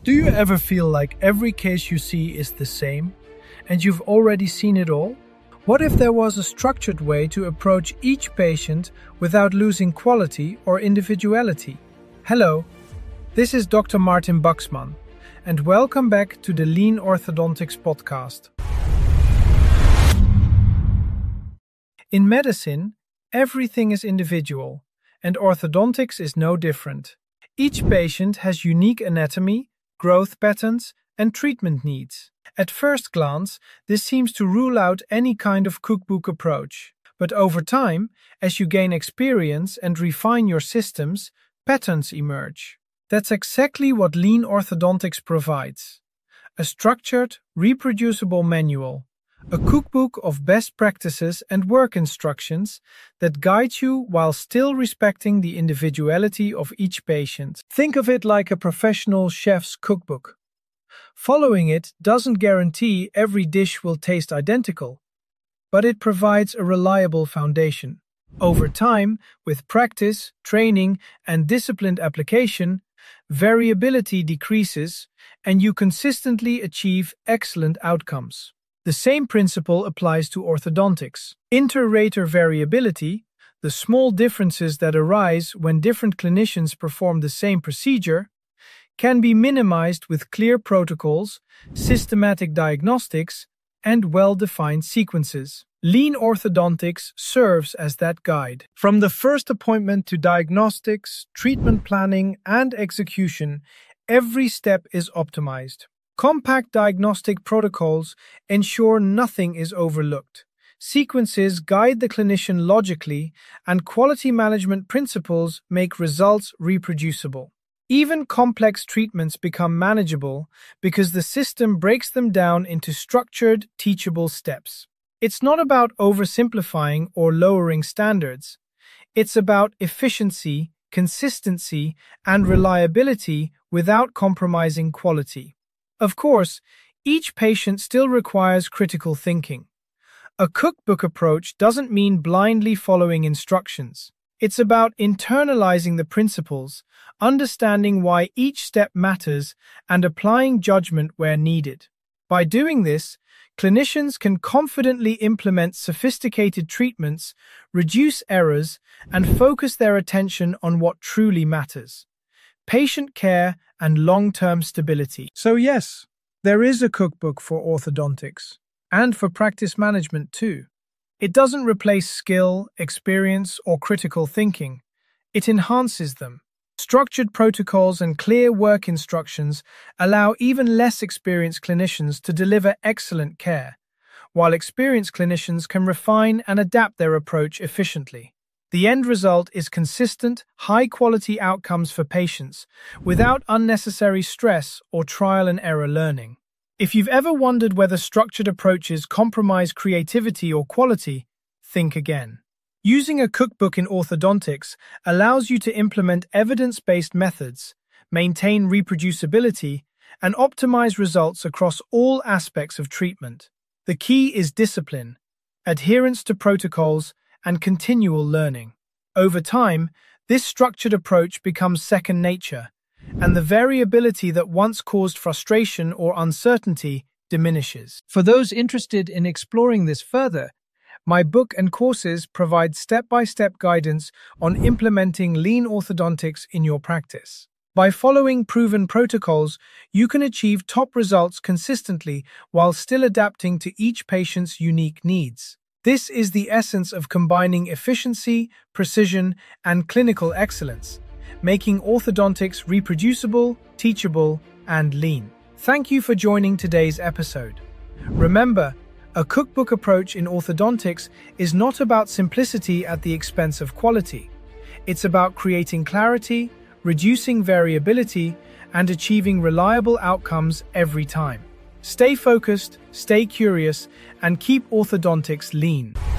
Do you ever feel like every case you see is the same, and you've already seen it all? What if there was a structured way to approach each patient without losing quality or individuality? Hello, this is Dr. Martin Buxman, and welcome back to the Lean Orthodontics podcast. In medicine, everything is individual, and orthodontics is no different. Each patient has unique anatomy, growth patterns, and treatment needs. At first glance, this seems to rule out any kind of cookbook approach. But over time, as you gain experience and refine your systems, patterns emerge. That's exactly what Lean Orthodontics provides. A structured, reproducible manual, a cookbook of best practices and work instructions that guide you while still respecting the individuality of each patient. Think of it like a professional chef's cookbook. Following it doesn't guarantee every dish will taste identical, but it provides a reliable foundation. Over time, with practice, training, and disciplined application, variability decreases and you consistently achieve excellent outcomes. The same principle applies to orthodontics. Inter-rater variability, the small differences that arise when different clinicians perform the same procedure, can be minimized with clear protocols, systematic diagnostics, and well-defined sequences. Lean Orthodontics serves as that guide. From the first appointment to diagnostics, treatment planning, and execution, every step is optimized. Compact diagnostic protocols ensure nothing is overlooked. Sequences guide the clinician logically, and quality management principles make results reproducible. Even complex treatments become manageable because the system breaks them down into structured, teachable steps. It's not about oversimplifying or lowering standards. It's about efficiency, consistency, and reliability without compromising quality. Of course, each patient still requires critical thinking. A cookbook approach doesn't mean blindly following instructions. It's about internalizing the principles, understanding why each step matters, and applying judgment where needed. By doing this, clinicians can confidently implement sophisticated treatments, reduce errors, and focus their attention on what truly matters: patient care and long-term stability. So yes, there is a cookbook for orthodontics, and for practice management too. It doesn't replace skill, experience, or critical thinking. It enhances them. Structured protocols and clear work instructions allow even less experienced clinicians to deliver excellent care, while experienced clinicians can refine and adapt their approach efficiently. The end result is consistent, high-quality outcomes for patients, without unnecessary stress or trial-and-error learning. If you've ever wondered whether structured approaches compromise creativity or quality, think again. Using a cookbook in orthodontics allows you to implement evidence-based methods, maintain reproducibility, and optimize results across all aspects of treatment. The key is discipline, adherence to protocols, and continual learning. Over time, this structured approach becomes second nature, and the variability that once caused frustration or uncertainty diminishes. For those interested in exploring this further, my book and courses provide step-by-step guidance on implementing lean orthodontics in your practice. By following proven protocols, you can achieve top results consistently while still adapting to each patient's unique needs. This is the essence of combining efficiency, precision, and clinical excellence, making orthodontics reproducible, teachable, and lean. Thank you for joining today's episode. Remember, a cookbook approach in orthodontics is not about simplicity at the expense of quality. It's about creating clarity, reducing variability, and achieving reliable outcomes every time. Stay focused, stay curious, and keep orthodontics lean.